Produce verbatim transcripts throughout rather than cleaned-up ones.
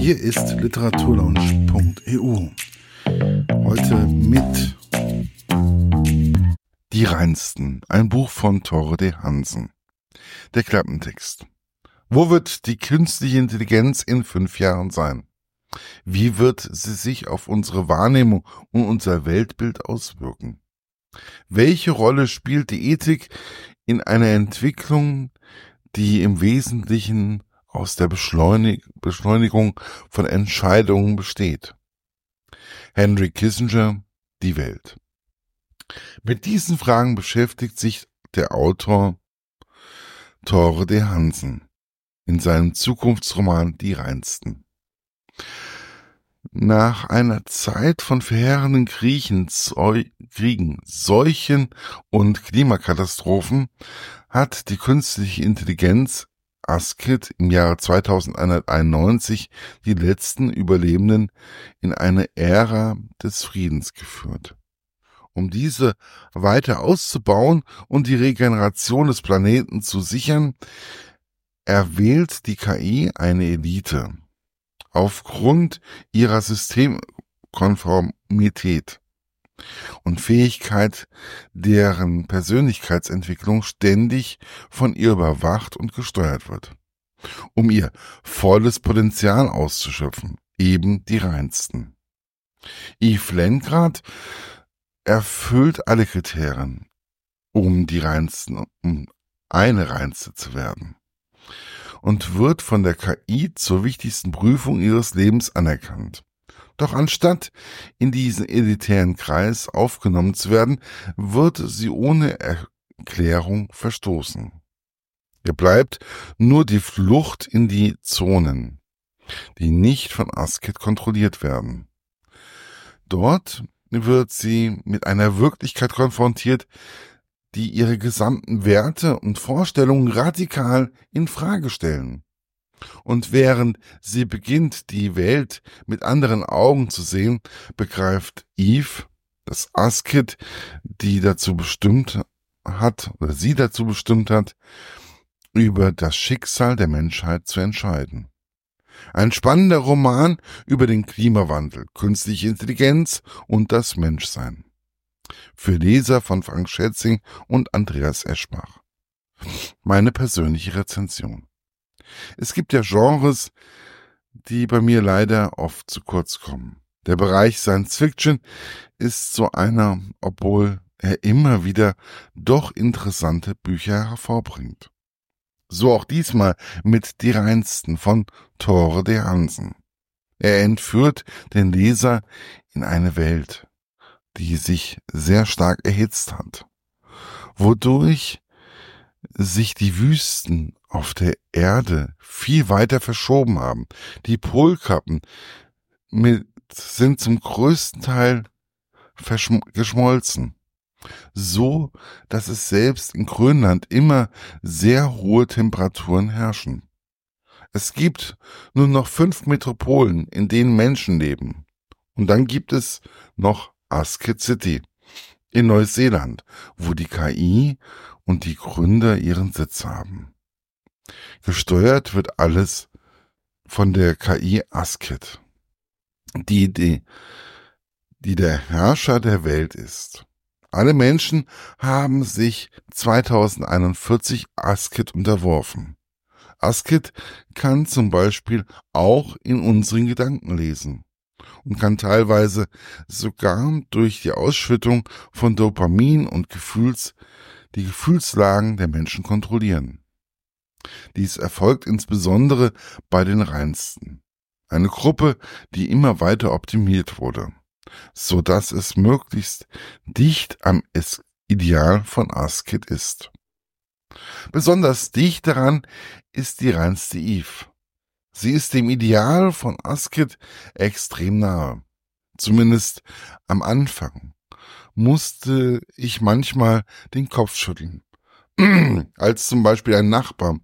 Hier ist literaturlaunch punkt e u. Heute mit Die Reinsten, ein Buch von Tore de Hansen. Der Klappentext. Wo wird die künstliche Intelligenz in fünf Jahren sein? Wie wird sie sich auf unsere Wahrnehmung und unser Weltbild auswirken? Welche Rolle spielt die Ethik in einer Entwicklung, die im Wesentlichen aus der Beschleunig- Beschleunigung von Entscheidungen besteht? Henry Kissinger, Die Welt. Mit diesen Fragen beschäftigt sich der Autor Tore de Hansen in seinem Zukunftsroman Die Reinsten. Nach einer Zeit von verheerenden Kriechen, Zeu- Kriegen, Seuchen und Klimakatastrophen hat die künstliche Intelligenz Ascit im Jahre zweitausendeinhunderteinundneunzig die letzten Überlebenden in eine Ära des Friedens geführt. Um diese weiter auszubauen und die Regeneration des Planeten zu sichern, erwählt die K I eine Elite. Aufgrund ihrer Systemkonformität und Fähigkeit, deren Persönlichkeitsentwicklung ständig von ihr überwacht und gesteuert wird, um ihr volles Potenzial auszuschöpfen, eben die Reinsten. Yves Lengrad erfüllt alle Kriterien, um die Reinsten, um eine Reinste zu werden, und wird von der K I zur wichtigsten Prüfung ihres Lebens anerkannt. Doch anstatt in diesen elitären Kreis aufgenommen zu werden, wird sie ohne Erklärung verstoßen. Ihr bleibt nur die Flucht in die Zonen, die nicht von Ascit kontrolliert werden. Dort wird sie mit einer Wirklichkeit konfrontiert, die ihre gesamten Werte und Vorstellungen radikal in Frage stellen. Und während sie beginnt, die Welt mit anderen Augen zu sehen, begreift Yves, dass Ascit die dazu bestimmt hat, oder sie dazu bestimmt hat, über das Schicksal der Menschheit zu entscheiden. Ein spannender Roman über den Klimawandel, künstliche Intelligenz und das Menschsein. Für Leser von Frank Schätzing und Andreas Eschbach. Meine persönliche Rezension. Es gibt ja Genres, die bei mir leider oft zu kurz kommen. Der Bereich Science Fiction ist so einer, obwohl er immer wieder doch interessante Bücher hervorbringt. So auch diesmal mit Die Reinsten von Tore de Hansen. Er entführt den Leser in eine Welt, die sich sehr stark erhitzt hat, wodurch sich die Wüsten auf der Erde viel weiter verschoben haben. Die Polkappen mit, sind zum größten Teil verschm- geschmolzen, so dass es selbst in Grönland immer sehr hohe Temperaturen herrschen. Es gibt nur noch fünf Metropolen, in denen Menschen leben. Und dann gibt es noch Ascit City in Neuseeland, wo die K I und die Gründer ihren Sitz haben. Gesteuert wird alles von der K I Ascit, die, die, die der Herrscher der Welt ist. Alle Menschen haben sich zweitausendeinundvierzig Ascit unterworfen. Ascit kann zum Beispiel auch in unseren Gedanken lesen und kann teilweise sogar durch die Ausschüttung von Dopamin und Gefühls die Gefühlslagen der Menschen kontrollieren. Dies erfolgt insbesondere bei den Reinsten, eine Gruppe, die immer weiter optimiert wurde, so dass es möglichst dicht am Ideal von Ascit ist. Besonders dicht daran ist die reinste Yves. Sie ist dem Ideal von Ascit extrem nahe. Zumindest am Anfang musste ich manchmal den Kopf schütteln, als zum Beispiel ein Nachbar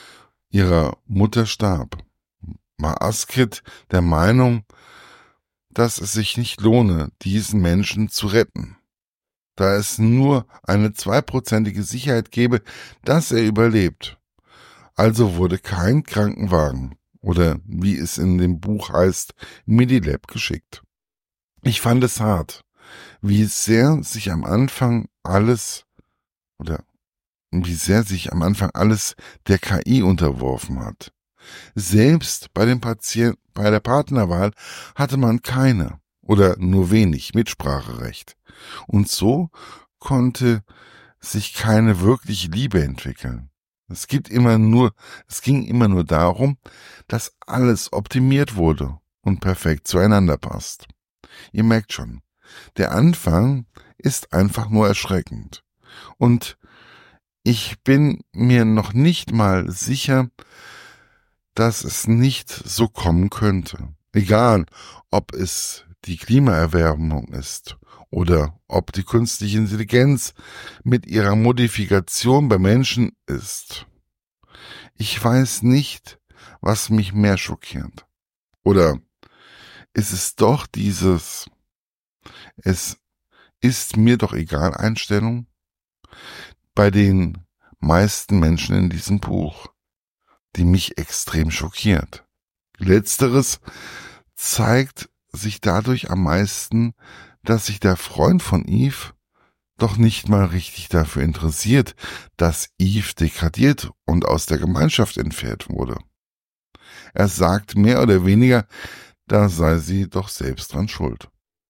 ihrer Mutter starb. War Ascit der Meinung, dass es sich nicht lohne, diesen Menschen zu retten, da es nur eine zweiprozentige Sicherheit gebe, dass er überlebt. Also wurde kein Krankenwagen Oder wie es in dem Buch heißt, Midilab geschickt. Ich fand es hart, wie sehr sich am Anfang alles oder wie sehr sich am Anfang alles der K I unterworfen hat. Selbst bei dem Patient, bei der Partnerwahl hatte man keine oder nur wenig Mitspracherecht. Und so konnte sich keine wirkliche Liebe entwickeln. Es gibt immer nur, es ging immer nur darum, dass alles optimiert wurde und perfekt zueinander passt. Ihr merkt schon, der Anfang ist einfach nur erschreckend. Und ich bin mir noch nicht mal sicher, dass es nicht so kommen könnte. Egal, ob es die Klimaerwärmung ist oder ob die künstliche Intelligenz mit ihrer Modifikation bei Menschen ist. Ich weiß nicht, was mich mehr schockiert. Oder ist es doch dieses Es ist mir doch egal Einstellung bei den meisten Menschen in diesem Buch, die mich extrem schockiert. Letzteres zeigt sich dadurch am meisten, dass sich der Freund von Eve doch nicht mal richtig dafür interessiert, dass Eve degradiert und aus der Gemeinschaft entfernt wurde. Er sagt mehr oder weniger, da sei sie doch selbst dran schuld.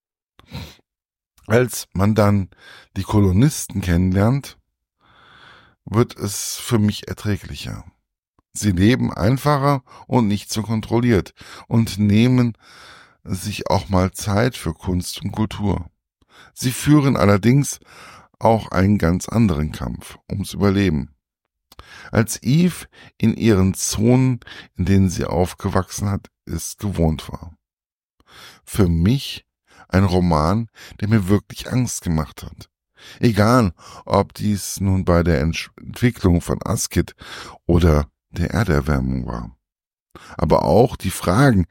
Als man dann die Kolonisten kennenlernt, wird es für mich erträglicher. Sie leben einfacher und nicht so kontrolliert und nehmen sich auch mal Zeit für Kunst und Kultur. Sie führen allerdings auch einen ganz anderen Kampf ums Überleben. Als Eve in ihren Zonen, in denen sie aufgewachsen hat, ist gewohnt war. Für mich ein Roman, der mir wirklich Angst gemacht hat. Egal, ob dies nun bei der Entwicklung von Asgard oder der Erderwärmung war. Aber auch die Fragen,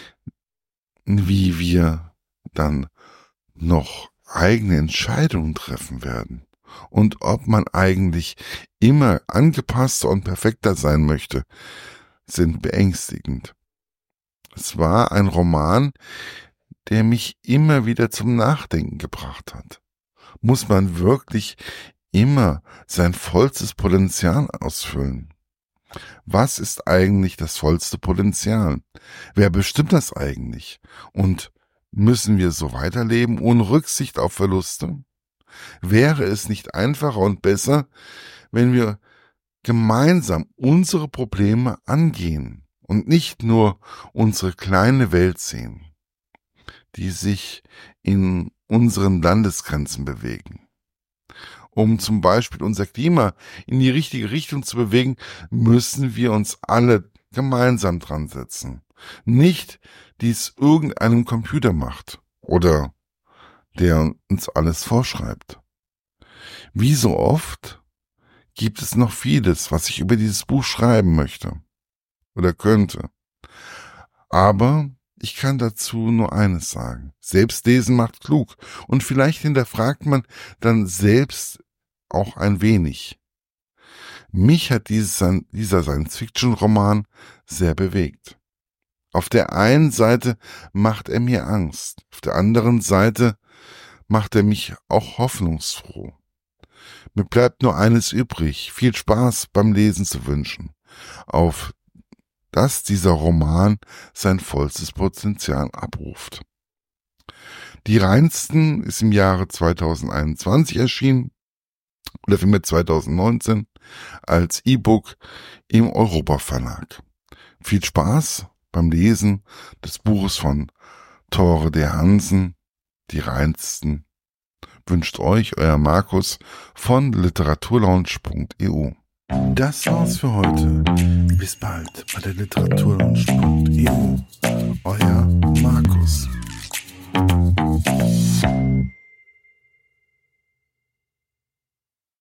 wie wir dann noch eigene Entscheidungen treffen werden und ob man eigentlich immer angepasster und perfekter sein möchte, sind beängstigend. Es war ein Roman, der mich immer wieder zum Nachdenken gebracht hat. Muss man wirklich immer sein vollstes Potenzial ausfüllen? Was ist eigentlich das vollste Potenzial? Wer bestimmt das eigentlich? Und müssen wir so weiterleben ohne Rücksicht auf Verluste? Wäre es nicht einfacher und besser, wenn wir gemeinsam unsere Probleme angehen und nicht nur unsere kleine Welt sehen, die sich in unseren Landesgrenzen bewegen? Um zum Beispiel unser Klima in die richtige Richtung zu bewegen, müssen wir uns alle gemeinsam dran setzen. Nicht, dies irgendeinem Computer macht oder der uns alles vorschreibt. Wie so oft gibt es noch vieles, was ich über dieses Buch schreiben möchte oder könnte. Aber ich kann dazu nur eines sagen. Selbstlesen macht klug und vielleicht hinterfragt man dann selbst auch ein wenig. Mich hat dieses, dieser Science-Fiction-Roman sehr bewegt. Auf der einen Seite macht er mir Angst, auf der anderen Seite macht er mich auch hoffnungsfroh. Mir bleibt nur eines übrig, viel Spaß beim Lesen zu wünschen, auf dass dieser Roman sein vollstes Potenzial abruft. Die Reinsten ist im Jahre zweitausendeinundzwanzig erschienen, oder vielmehr zweitausendneunzehn, als E-Book im Europa Verlag. Viel Spaß beim Lesen des Buches von Tore de Hansen, Die Reinsten, wünscht euch euer Markus von literaturlaunch punkt e u. Das war's für heute. Bis bald bei der literaturlaunch punkt e u. Euer Markus.